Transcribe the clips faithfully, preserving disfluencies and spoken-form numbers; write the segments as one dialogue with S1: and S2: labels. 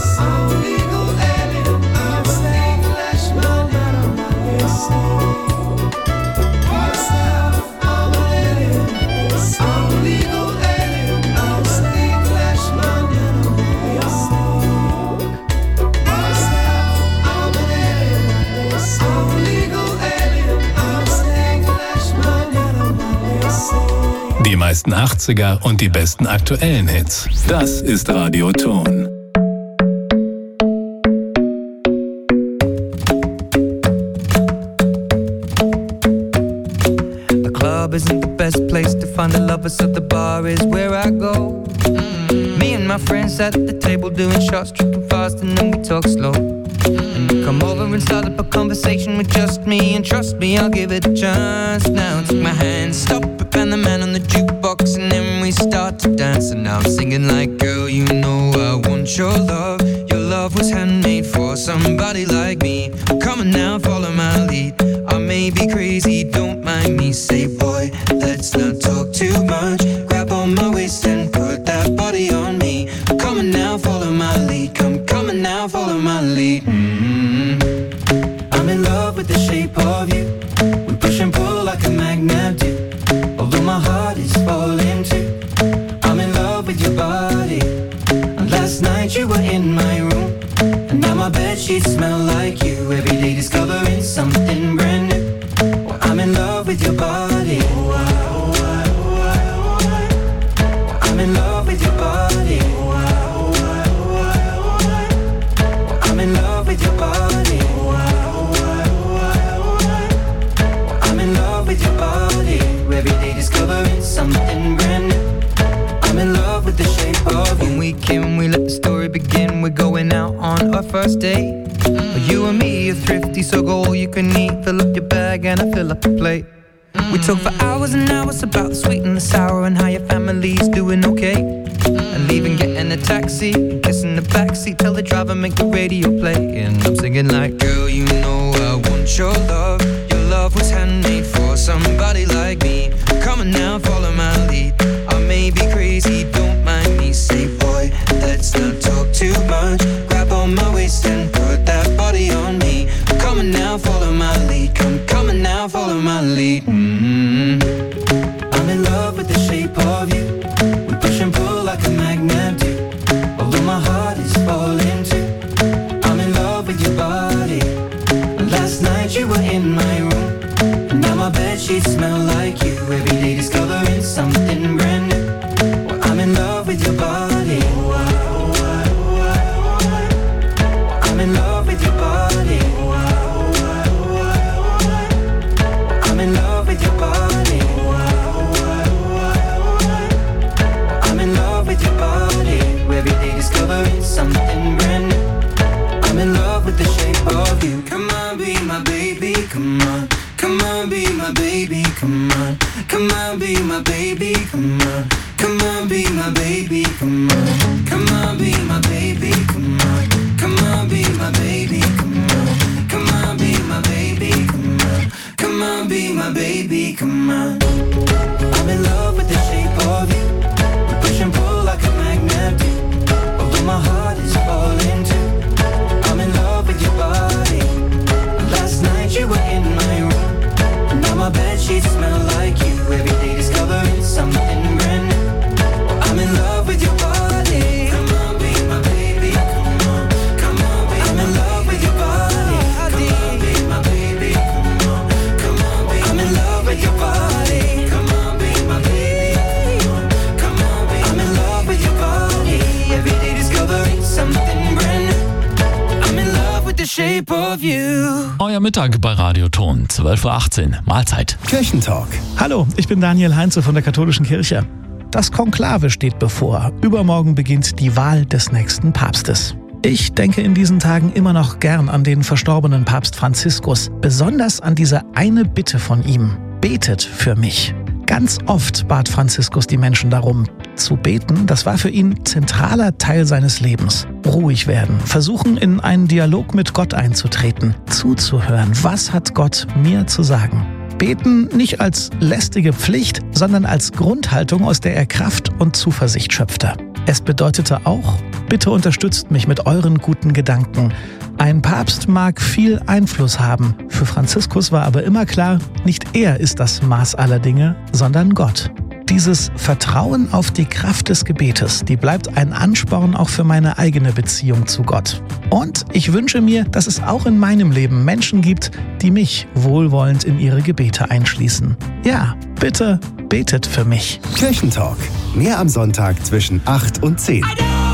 S1: Die meisten achtziger und die besten aktuellen Hits. Das ist Radio Ton.
S2: The club isn't the best place to find the lovers, so the bar is where I go. Mm-hmm. Me and my friends at the table doing shots, tripping fast, and then we talk slow. And you come over and start up a conversation with just me, and trust me, I'll give it a chance. Now take my hand, stop it, and the man on the jukebox, and then we start to dance. And now I'm singing like, girl, you know I want your love. Your love was handmade for somebody like me. Come on now, follow my lead. I may be crazy, don't mind me. Say, boy, let's not talk too much. Grab on my waist and put that body on me. Come on now, follow my lead. Come, come on now, follow my lead. Mm-hmm. I'm in love with the shape of you. We push and pull like a magnet do. Although my heart is falling too. I'm in love with your body. And last night you were in my room, and now my bedsheets smell like you. Every day discovering something brand new. Well, I'm in love with your body. Oh, I, oh, I, oh, I, oh, I. I'm in love with your body. Oh, I, oh, I, oh, I, oh, I. Well, I'm in love with your body. Oh, I, oh, I, oh, I, oh, I. Well, I'm in love with your body. Every day discovering something brand new. I'm in love with the shape of you. When we came, we let the story begin. We're going out on our first date. Mm-hmm. You and me are thrifty, so go all you can eat. Fill up your bag and I fill up the plate. Mm-hmm. We talk for hours and hours about the sweet and the sour, and how your family's doing okay. Mm-hmm. And leaving, getting a taxi, kissing the backseat, tell the driver make the radio play. And I'm singing like, girl, you know I want your love. Your love was handmade for somebody like me. Come on now, follow my lead. I may be crazy, don't mind me. Say, boy, let's not talk too much. Grab on my waist and put that body on me. Come on now, follow my lead. Come, come on now, follow my lead. Mm-hmm. I'm in love with the shape of you. We push and pull like a magnet do. Although my heart is falling too. I'm in love with your body. Last night you were in my room, and now my bedsheets smell like you. Every day discovering something brand new. Well, I'm in love with your body. Oh, I, oh, I, oh, I, oh, I. I'm in love with your body. Oh, I, oh, I, oh, I, oh, I. I'm in love with your body. Oh, I, oh, I, oh, I, oh, I. I'm in love with your body. Every day discovering something brand new. I'm in love with the shape of you. Come on, be my baby, come on. Come on, be my baby, come on. Come on, be my baby, come on. Come on, be my baby, come on. Come on, be my baby, come on. Come on, be my baby, come on. Come on, be my baby, come on. Come on, be my baby, come on. I'm in love with the shape of you. We push and pull like a magnet do. Although my heart is falling too. I'm in love with your body. Last night you were in my room, now my bedsheets smell like you. Every day discovering something brand new. Well, I'm in love with your body. Come on, be my baby, come on. Come on, be I'm in love with your body. Come on, be my baby, come on. Come on, be I'm in love with your body. Come on, be my baby, come on. Come on, be I'm in love with your body. Every day discovering something brand new. I'm in love with the shape of you.
S3: Euer Mittag bei Radio Ton, zwölf Uhr achtzehn, Mahlzeit.
S4: Kirchentalk. Hallo, ich bin Daniel Heinze von der Katholischen Kirche. Das Konklave steht bevor. Übermorgen beginnt die Wahl des nächsten Papstes. Ich denke in diesen Tagen immer noch gern an den verstorbenen Papst Franziskus. Besonders an diese eine Bitte von ihm. Betet für mich. Ganz oft bat Franziskus die Menschen darum. Zu beten, das war für ihn zentraler Teil seines Lebens. Ruhig werden, versuchen in einen Dialog mit Gott einzutreten, zuzuhören. Was hat Gott mir zu sagen? Beten nicht als lästige Pflicht, sondern als Grundhaltung, aus der er Kraft und Zuversicht schöpfte. Es bedeutete auch, Bitte unterstützt mich mit euren guten Gedanken. Ein Papst mag viel Einfluss haben. Für Franziskus war aber immer klar, nicht er ist das Maß aller Dinge, sondern Gott. Dieses Vertrauen auf die Kraft des Gebetes, die bleibt ein Ansporn auch für meine eigene Beziehung zu Gott. Und ich wünsche mir, dass es auch in meinem Leben Menschen gibt, die mich wohlwollend in ihre Gebete einschließen. Ja, bitte betet für mich.
S5: Kirchentalk. Mehr am Sonntag zwischen acht und zehn.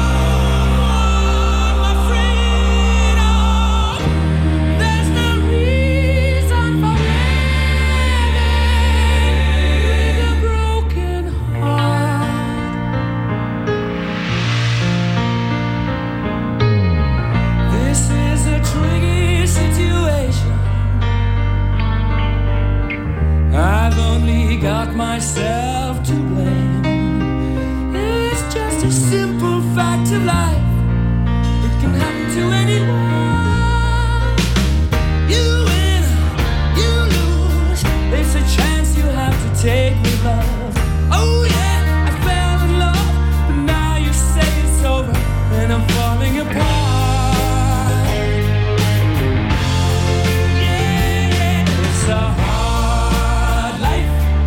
S6: Got myself to blame. It's just a simple fact of life. It can happen to anyone. You win, you lose. It's a chance you have to take with love. Oh yeah, I fell in love, but now you say it's over and I'm falling apart. Yeah, yeah, it's a hard life.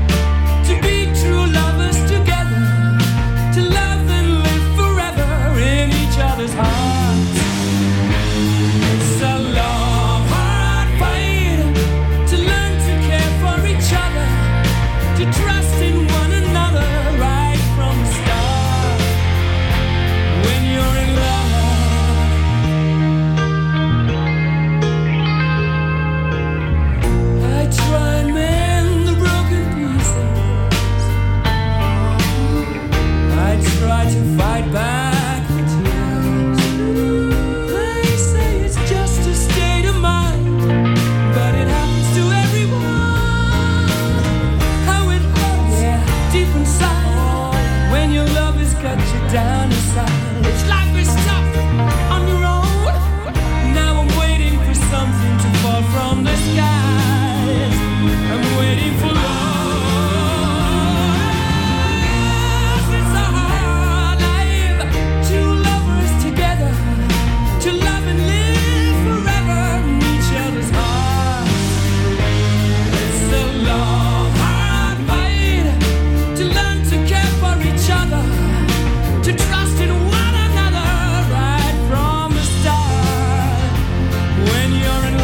S6: Down inside, it's like we're stuck on the road. Now I'm waiting for something to fall from the skies. I'm waiting for love. It's a hard life. Two lovers together, to love and live forever in each other's hearts. It's a long, hard fight to learn to care for each other. To trust in one another right from the start. When you're in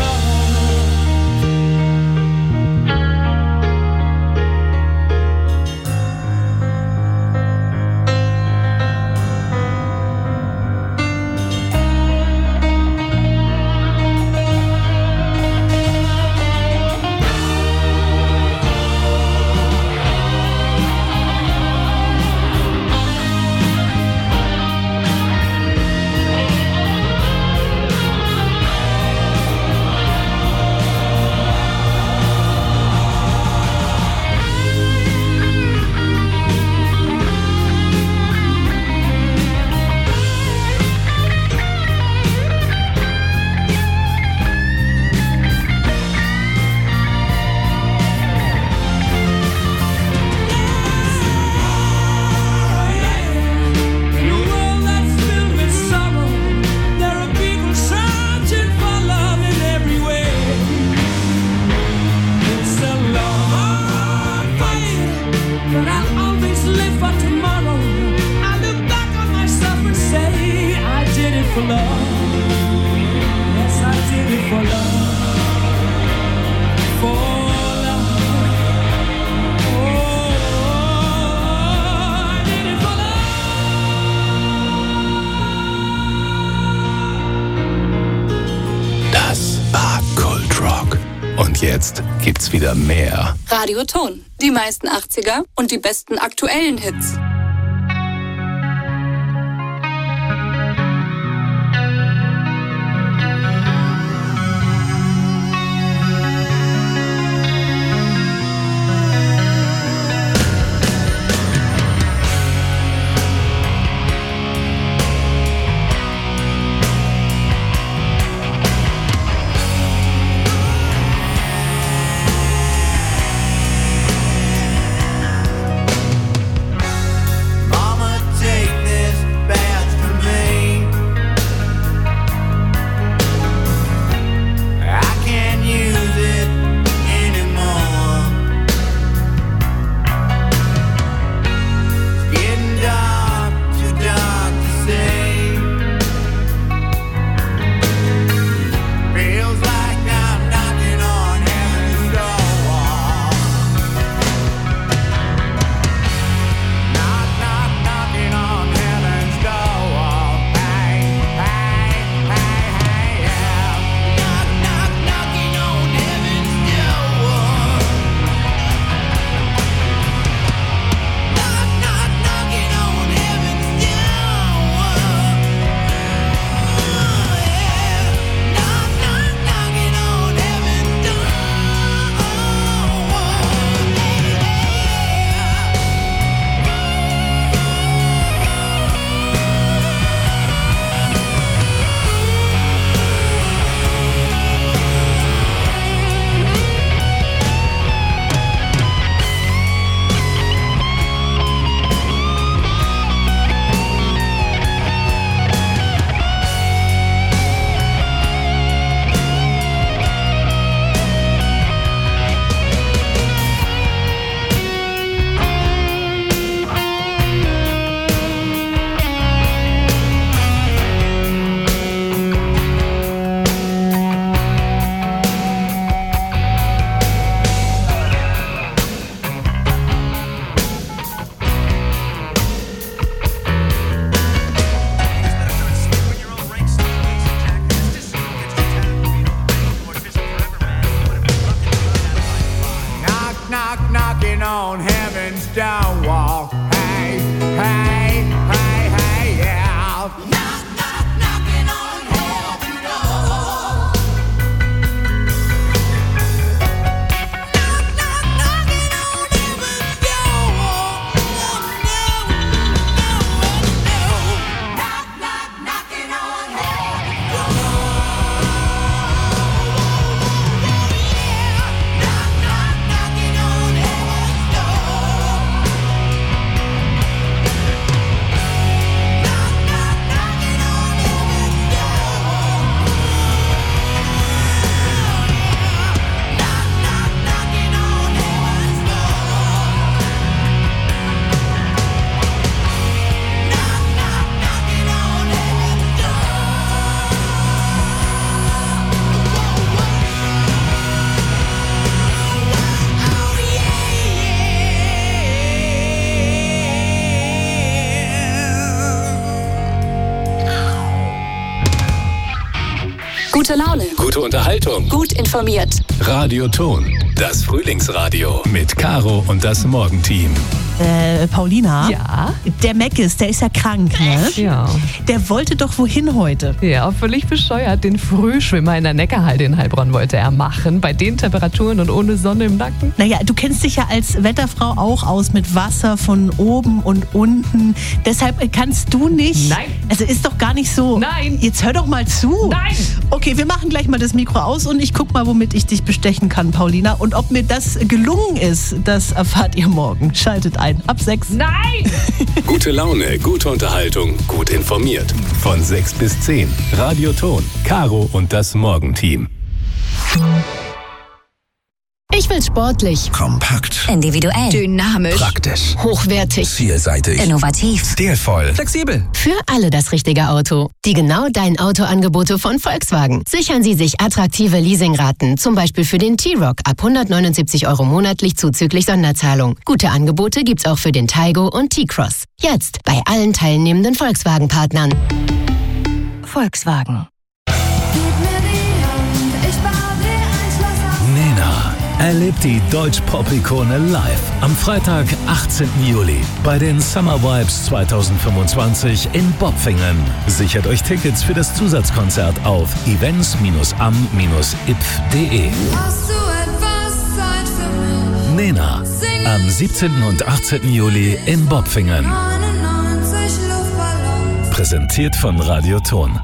S1: Jetzt gibt's wieder mehr.
S7: Radio Ton. Die meisten achtziger und die besten aktuellen Hits. Gute Laune.
S1: Gute Unterhaltung.
S7: Gut informiert.
S1: Radioton. Das Frühlingsradio. Mit Caro und das Morgenteam.
S8: Äh, Paulina?
S9: Ja?
S8: Der Meckes, der ist ja krank, ne?
S9: Ja.
S8: Der wollte doch wohin heute?
S9: Ja, völlig bescheuert. Den Frühschwimmer in der Neckarhalde in Heilbronn wollte er machen. Bei den Temperaturen und ohne Sonne im Nacken.
S8: Naja, du kennst dich ja als Wetterfrau auch aus mit Wasser von oben und unten. Deshalb kannst du nicht...
S9: Nein.
S8: Also ist doch gar nicht so...
S9: Nein.
S8: Jetzt hör doch mal zu.
S9: Nein.
S8: Okay, wir machen gleich mal das Mikro aus und ich guck mal, womit ich dich bestechen kann, Paulina. Und ob mir das gelungen ist, das erfahrt ihr morgen. Schaltet ein. Ab sechs.
S9: Nein!
S1: Gute Laune, gute Unterhaltung, gut informiert. Von sechs bis zehn. Radioton. Caro und das Morgenteam.
S10: Ich will sportlich,
S11: kompakt,
S10: individuell, dynamisch,
S11: praktisch,
S10: hochwertig,
S11: vielseitig,
S10: innovativ,
S11: stilvoll,
S12: flexibel.
S10: Für alle das richtige Auto. Die genau dein Autoangebote von Volkswagen. Sichern Sie sich attraktive Leasingraten, zum Beispiel für den T-Roc ab hundertneunundsiebzig Euro monatlich zuzüglich Sonderzahlung. Gute Angebote gibt's auch für den Taigo und T-Cross. Jetzt bei allen teilnehmenden Volkswagen-Partnern. Volkswagen.
S1: Nena erlebt die Deutsch-Pop-Ikone live am Freitag, achtzehnten Juli bei den Summer Vibes zweitausendfünfundzwanzig in Bopfingen. Sichert euch Tickets für das Zusatzkonzert auf events am i p f punkt de. Nena am siebzehnten und achtzehnten Juli in Bopfingen. Präsentiert von Radioton.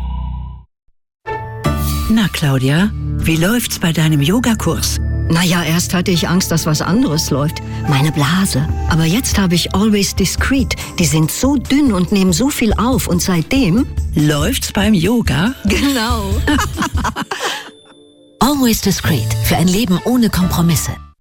S13: Na Claudia, wie läuft's bei deinem Yogakurs?
S14: Naja, erst hatte ich Angst, dass was anderes läuft. Meine Blase. Aber jetzt habe ich Always Discreet. Die sind so dünn und nehmen so viel auf. Und seitdem...
S13: Läuft's beim Yoga?
S14: Genau.
S10: Always Discreet. Für ein Leben ohne Kompromisse.